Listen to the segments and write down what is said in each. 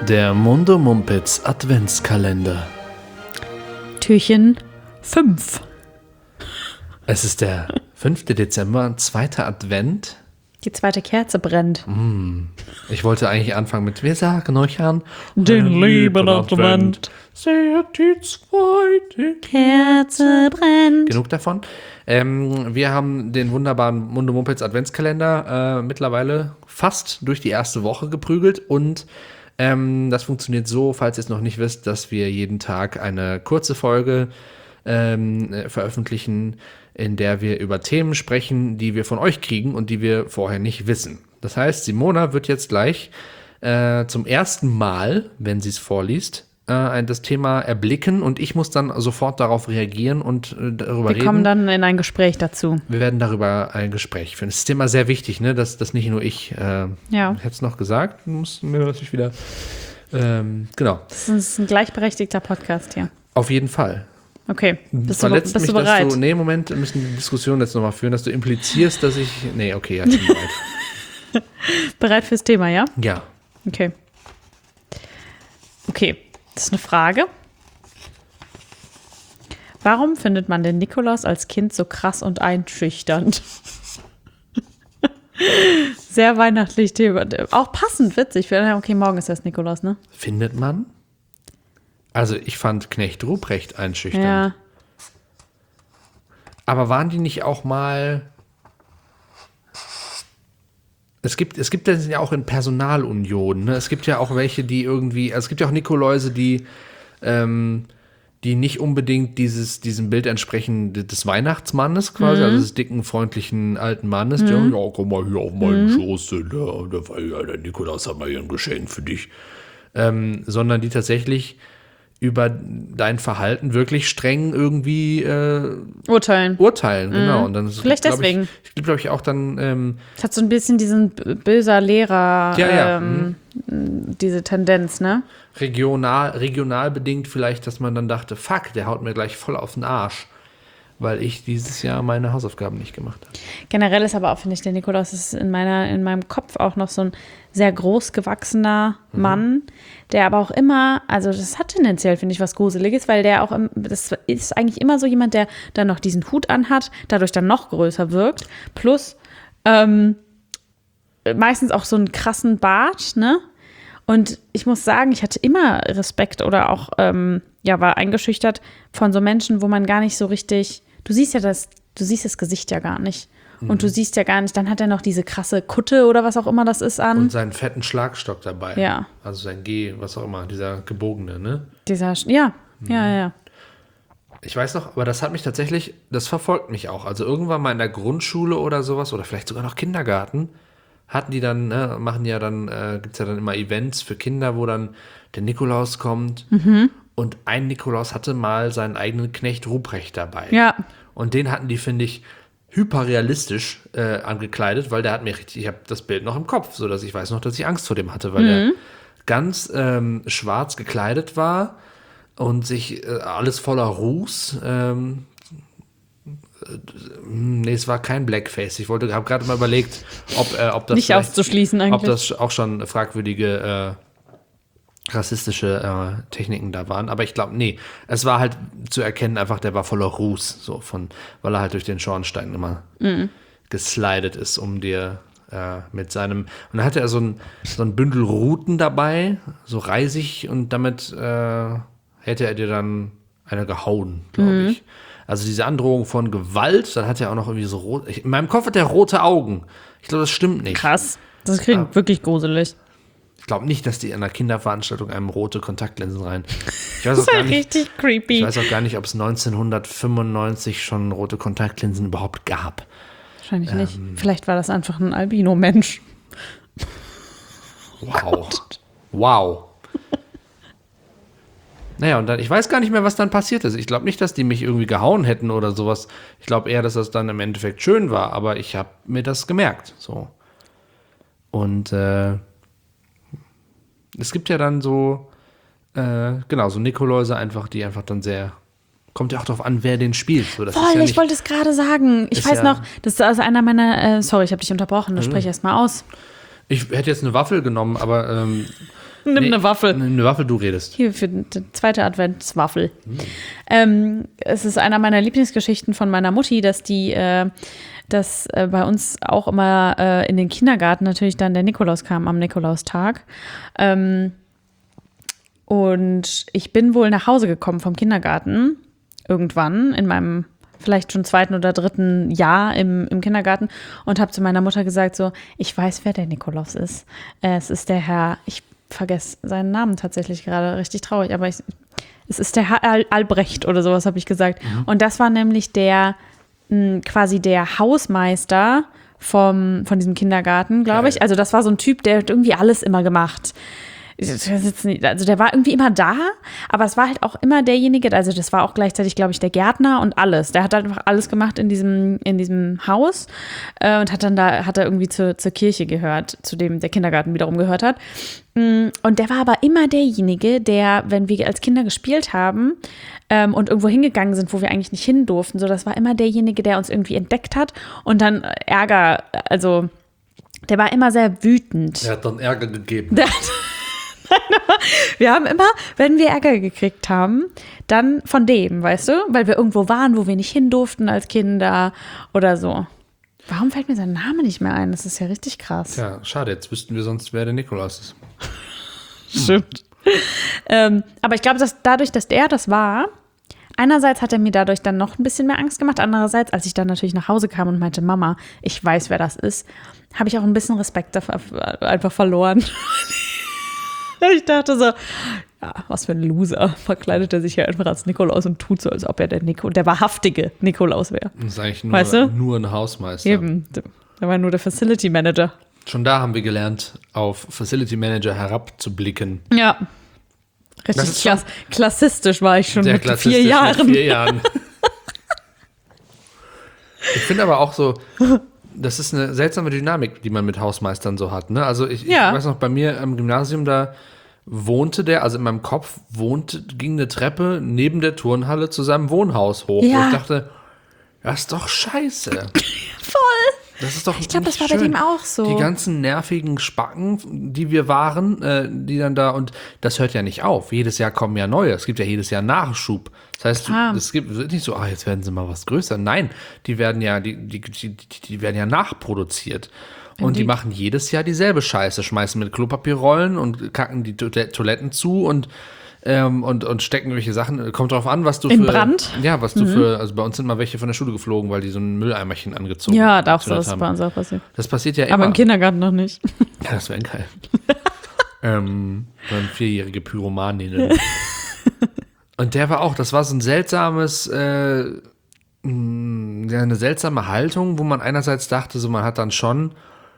Der Mundo Mumpitz Adventskalender. Türchen 5. Es ist der 5. Dezember, 2. Advent. Die zweite Kerze brennt. Ich wollte eigentlich anfangen mit wir sagen euch an Den lieben Advent. Seht die zweite Kerze brennt. Genug davon. Wir haben den wunderbaren Mundo Mumpitz Adventskalender mittlerweile fast durch die erste Woche geprügelt und das funktioniert so, falls ihr es noch nicht wisst, dass wir jeden Tag eine kurze Folge veröffentlichen, in der wir über Themen sprechen, die wir von euch kriegen und die wir vorher nicht wissen. Das heißt, Simona wird jetzt gleich zum ersten Mal, wenn sie es vorliest, das Thema erblicken und ich muss dann sofort darauf reagieren und darüber reden. Wir kommen dann in ein Gespräch dazu. Wir werden darüber ein Gespräch führen. Das ist immer sehr wichtig, ne? Dass nicht nur ich hätte es noch gesagt, muss mir natürlich wieder genau. Das ist ein gleichberechtigter Podcast hier. Auf jeden Fall. Okay, bist du mich, bereit? Moment, wir müssen die Diskussion jetzt nochmal führen, dass du implizierst, dass ich. Nee, okay, ja, ich bin bereit. Bereit fürs Thema, ja? Ja. Okay. Okay, das ist eine Frage. Warum findet man den Nikolaus als Kind so krass und einschüchternd? Sehr weihnachtlich Thema. Auch passend witzig. Okay, morgen ist erst Nikolaus, ne? Findet man? Also ich fand Knecht Ruprecht einschüchternd. Ja. Aber waren die nicht auch mal... Es gibt das ja auch in Personalunionen. Ne? Es gibt ja auch welche, die irgendwie... Also es gibt ja auch Nikoläuse, die nicht unbedingt diesem Bild entsprechen des Weihnachtsmannes quasi, also des dicken, freundlichen alten Mannes. Ja, komm mal hier auf meinen Schoß. Der Nikolaus hat mal hier ein Geschenk für dich. Sondern die tatsächlich über dein Verhalten wirklich streng irgendwie Urteilen, genau. Und dann ist vielleicht deswegen. Ich glaube ich auch dann Es hat so ein bisschen diesen böser Lehrer, diese Tendenz, ne? regional bedingt vielleicht, dass man dann dachte, fuck, der haut mir gleich voll auf den Arsch, weil ich dieses Jahr meine Hausaufgaben nicht gemacht habe. Generell ist aber auch, finde ich, der Nikolaus ist in meinem Kopf auch noch so ein sehr groß gewachsener Mann, der aber auch immer, also das hat tendenziell, finde ich, was Gruseliges, weil der auch, das ist eigentlich immer so jemand, der dann noch diesen Hut anhat, dadurch dann noch größer wirkt, plus meistens auch so einen krassen Bart, ne? Und ich muss sagen, ich hatte immer Respekt oder auch, war eingeschüchtert von so Menschen, wo man gar nicht so richtig, du siehst das Gesicht ja gar nicht. Und du siehst ja gar nicht, dann hat er noch diese krasse Kutte oder was auch immer das ist an. Und seinen fetten Schlagstock dabei. Ja. Also sein was auch immer, dieser gebogene, ne? Ja. Ich weiß noch, aber das verfolgt mich auch. Also irgendwann mal in der Grundschule oder sowas, oder vielleicht sogar noch Kindergarten, hatten die dann, gibt's ja dann immer Events für Kinder, wo dann der Nikolaus kommt. Und ein Nikolaus hatte mal seinen eigenen Knecht Ruprecht dabei. Ja. Und den hatten die, finde ich, hyperrealistisch angekleidet, weil der hat mir richtig, ich habe das Bild noch im Kopf, so dass ich weiß noch, dass ich Angst vor dem hatte, weil der ganz schwarz gekleidet war und sich alles voller Ruß. Nee, es war kein Blackface. Ich habe gerade mal überlegt, ob das nicht auszuschließen eigentlich. Ob das auch schon fragwürdige rassistische Techniken da waren. Aber ich glaube, nee. Es war halt zu erkennen, einfach, der war voller Ruß, so weil er halt durch den Schornstein immer geslidet ist, um dir mit seinem. Und dann hatte er so ein Bündel Ruten dabei, so Reisig, und damit hätte er dir dann eine gehauen, glaube ich. Also diese Androhung von Gewalt, dann hat er auch noch irgendwie so rot. In meinem Kopf hat er rote Augen. Ich glaube, das stimmt nicht. Krass. Das klingt wirklich gruselig. Ich glaube nicht, dass die in einer Kinderveranstaltung einem rote Kontaktlinsen rein. Das ist ja richtig creepy. Ich weiß auch gar nicht, ob es 1995 schon rote Kontaktlinsen überhaupt gab. Wahrscheinlich nicht. Vielleicht war das einfach ein Albino-Mensch. Wow. Wow. Naja, und dann, ich weiß gar nicht mehr, was dann passiert ist. Ich glaube nicht, dass die mich irgendwie gehauen hätten oder sowas. Ich glaube eher, dass das dann im Endeffekt schön war, aber ich habe mir das gemerkt. So. Und es gibt ja dann so Nikoläuse einfach, die einfach dann sehr, kommt ja auch darauf an, wer den spielt. So, das voll, ist ja ich wollte es gerade sagen. Ich weiß noch, das ist also einer meiner, sorry, ich habe dich unterbrochen, das spreche ich erst mal aus. Ich hätte jetzt eine Waffel genommen, aber Nimm eine Waffel. Eine Waffel, du redest. Hier für die zweite Adventswaffel. Es ist einer meiner Lieblingsgeschichten von meiner Mutti, dass bei uns auch immer in den Kindergarten natürlich dann der Nikolaus kam am Nikolaustag. Und ich bin wohl nach Hause gekommen vom Kindergarten, irgendwann in meinem vielleicht schon 2. oder 3. Jahr im Kindergarten und habe zu meiner Mutter gesagt so, ich weiß, wer der Nikolaus ist. Es ist der Herr, ich vergesse seinen Namen tatsächlich gerade, richtig traurig, aber es ist der Herr Albrecht oder sowas, habe ich gesagt. Und das war nämlich quasi der Hausmeister von diesem Kindergarten, glaube ich. Also das war so ein Typ, der hat irgendwie alles immer gemacht. Also der war irgendwie immer da, aber es war halt auch immer derjenige, also das war auch gleichzeitig, glaube ich, der Gärtner und alles. Der hat halt einfach alles gemacht in diesem Haus und hat er irgendwie zur Kirche gehört, zu dem der Kindergarten wiederum gehört hat. Und der war aber immer derjenige, der, wenn wir als Kinder gespielt haben und irgendwo hingegangen sind, wo wir eigentlich nicht hin durften, so das war immer derjenige, der uns irgendwie entdeckt hat und dann Ärger, also der war immer sehr wütend. Der hat dann Ärger gegeben. Wir haben immer, wenn wir Ärger gekriegt haben, dann von dem, weißt du? Weil wir irgendwo waren, wo wir nicht hin durften als Kinder oder so. Warum fällt mir sein Name nicht mehr ein? Das ist ja richtig krass. Ja, schade, jetzt wüssten wir sonst, wer der Nikolaus ist. Stimmt. Aber ich glaube, dass dadurch, dass der das war, einerseits hat er mir dadurch dann noch ein bisschen mehr Angst gemacht, andererseits, als ich dann natürlich nach Hause kam und meinte, Mama, ich weiß, wer das ist, habe ich auch ein bisschen Respekt dafür einfach verloren. Ich dachte so, ja, was für ein Loser. Verkleidet er sich ja einfach als Nikolaus und tut so, als ob er der wahrhaftige Nikolaus wäre. Das ist eigentlich weißt du? Nur ein Hausmeister. Eben, der war nur der Facility Manager. Schon da haben wir gelernt, auf Facility Manager herabzublicken. Ja, richtig klassistisch war ich schon mit 4 Jahren. Mit 4 Jahren. Ich finde aber auch so, das ist eine seltsame Dynamik, die man mit Hausmeistern so hat. Ne? Also ich weiß noch, bei mir am Gymnasium, da wohnte der, also in meinem Kopf ging eine Treppe neben der Turnhalle zu seinem Wohnhaus hoch. Ja. Und ich dachte, das ist doch scheiße. Voll. Das ist doch Ich glaube, das war schön. bei dem auch so. Die ganzen nervigen Spacken, die wir waren, die dann da, und das hört ja nicht auf. Jedes Jahr kommen ja neue. Es gibt ja jedes Jahr Nachschub. Das heißt, es wird nicht so, jetzt werden sie mal was größer. Nein, die werden ja, die werden ja nachproduziert. Und die machen jedes Jahr dieselbe Scheiße, schmeißen mit Klopapierrollen und kacken die Toiletten zu und stecken irgendwelche Sachen. Kommt drauf an, was du in Brand? Ja, was du also bei uns sind mal welche von der Schule geflogen, weil die so ein Mülleimerchen angezogen haben. Ja, auch so, das haben. ist bei uns auch passiert. Das passiert ja immer. Aber im Kindergarten noch nicht. Ja, das wäre geil. So eine 4-jährige Pyromanin. Und der war auch, das war so ein seltsames, eine seltsame Haltung, wo man einerseits dachte, so man hat dann schon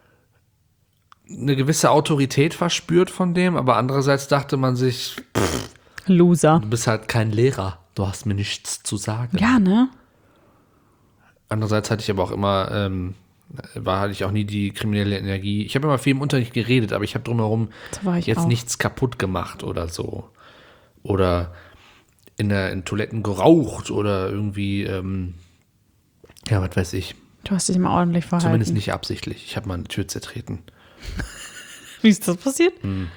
eine gewisse Autorität verspürt von dem, aber andererseits dachte man sich, Loser. Du bist halt kein Lehrer, du hast mir nichts zu sagen. Ja, ne? Andererseits hatte ich aber auch immer, hatte ich auch nie die kriminelle Energie. Ich habe immer viel im Unterricht geredet, aber ich habe drumherum jetzt auch nichts kaputt gemacht oder so. Oder in Toiletten geraucht oder irgendwie, ja, was weiß ich. Du hast dich immer ordentlich verhalten. Zumindest nicht absichtlich. Ich habe mal eine Tür zertreten. Wie ist das passiert?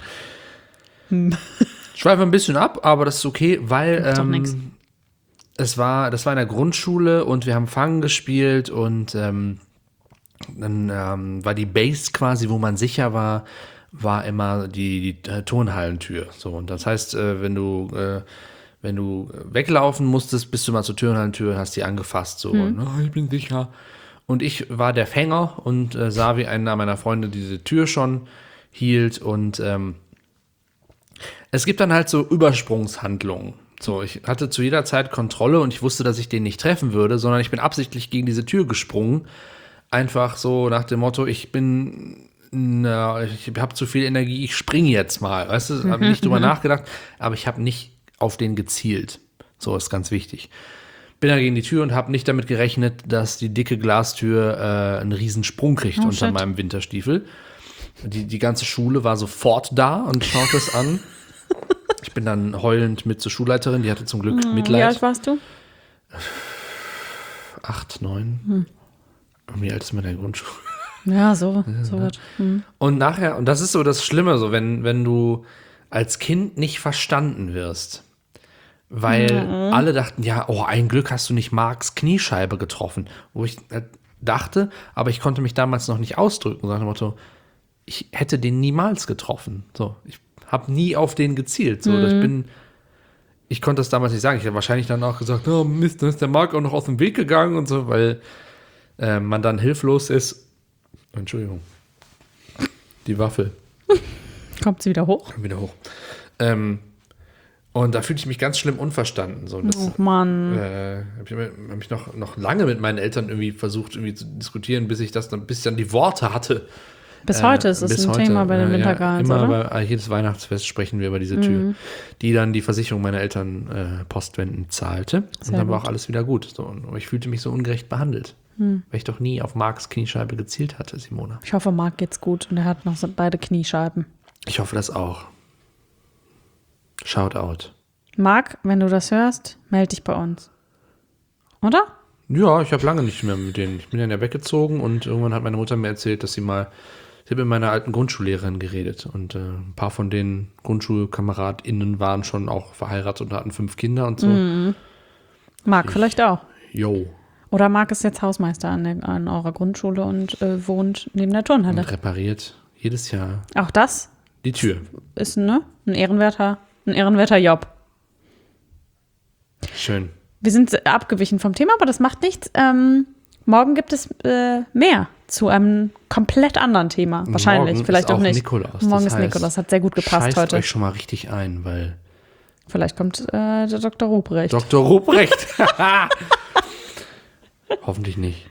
Ich schweife ein bisschen ab, aber das ist okay, weil das war in der Grundschule und wir haben Fangen gespielt und dann war die Base quasi, wo man sicher war immer die Turnhallentür. So, und das heißt, wenn du weglaufen musstest, bist du mal zur Turnhallentür, hast die angefasst, so, und, ich bin sicher. Und ich war der Fänger und sah, wie einer meiner Freunde diese Tür schon hielt und es gibt dann halt so Übersprungshandlungen. So, ich hatte zu jeder Zeit Kontrolle und ich wusste, dass ich den nicht treffen würde, sondern ich bin absichtlich gegen diese Tür gesprungen. Einfach so nach dem Motto, ich habe zu viel Energie, ich springe jetzt mal. Weißt du, habe nicht drüber nachgedacht, aber ich habe nicht auf den gezielt. So ist ganz wichtig. Bin da gegen die Tür und habe nicht damit gerechnet, dass die dicke Glastür einen riesen Sprung kriegt unter meinem Winterstiefel. Die ganze Schule war sofort da und schaut es an. Ich bin dann heulend mit zur Schulleiterin, die hatte zum Glück Mitleid. Wie alt warst du? 8, 9. Wie alt ist man in der Grundschule? Ja, so wird. Und nachher, und das ist so das Schlimme, so wenn du als Kind nicht verstanden wirst. Weil alle dachten, ja, oh, ein Glück hast du nicht Marks Kniescheibe getroffen. Wo ich dachte, aber ich konnte mich damals noch nicht ausdrücken. So nach dem Motto, ich hätte den niemals getroffen. So, ich habe nie auf den gezielt. So, ich konnte das damals nicht sagen. Ich habe wahrscheinlich dann auch gesagt, oh Mist, dann ist der Marc auch noch aus dem Weg gegangen und so, weil man dann hilflos ist. Entschuldigung. Die Waffel. Kommt sie wieder hoch? Wieder hoch. Und da fühlte ich mich ganz schlimm unverstanden. So, Oh Mann. habe ich noch lange mit meinen Eltern irgendwie versucht, irgendwie zu diskutieren, bis ich dann die Worte hatte. Bis heute ist es ein Thema bei den Wintergans, immer oder? bei jedes Weihnachtsfest sprechen wir über diese Tür, die dann die Versicherung meiner Eltern postwendend zahlte. Und dann war auch alles wieder gut. So, und ich fühlte mich so ungerecht behandelt, weil ich doch nie auf Marks Kniescheibe gezielt hatte, Simona. Ich hoffe, Marc geht's gut und er hat noch so beide Kniescheiben. Ich hoffe das auch. Shoutout. Marc, wenn du das hörst, melde dich bei uns. Oder? Ja, ich habe lange nicht mehr mit denen. Ich bin dann ja weggezogen und irgendwann hat meine Mutter mir erzählt, dass sie hat mit meiner alten Grundschullehrerin geredet und ein paar von den GrundschulkameradInnen waren schon auch verheiratet und hatten 5 Kinder und so. Marc vielleicht auch. Jo. Oder Marc ist jetzt Hausmeister an eurer Grundschule und wohnt neben der Turnhalle. Und repariert jedes Jahr Auch das die Tür. ist ein ehrenwerter Job. Schön. Wir sind abgewichen vom Thema, aber das macht nichts. Morgen gibt es mehr zu einem komplett anderen Thema. Wahrscheinlich, Morgen vielleicht ist auch nicht. Nikolaus. Morgen Das ist heißt, Nikolaus, hat sehr gut gepasst scheißt heute. euch schon mal richtig ein, weil Vielleicht kommt der Dr. Ruprecht. Dr. Ruprecht. Hoffentlich nicht.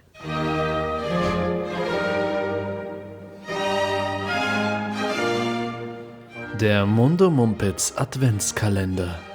Der Mundo Mumpitz Adventskalender.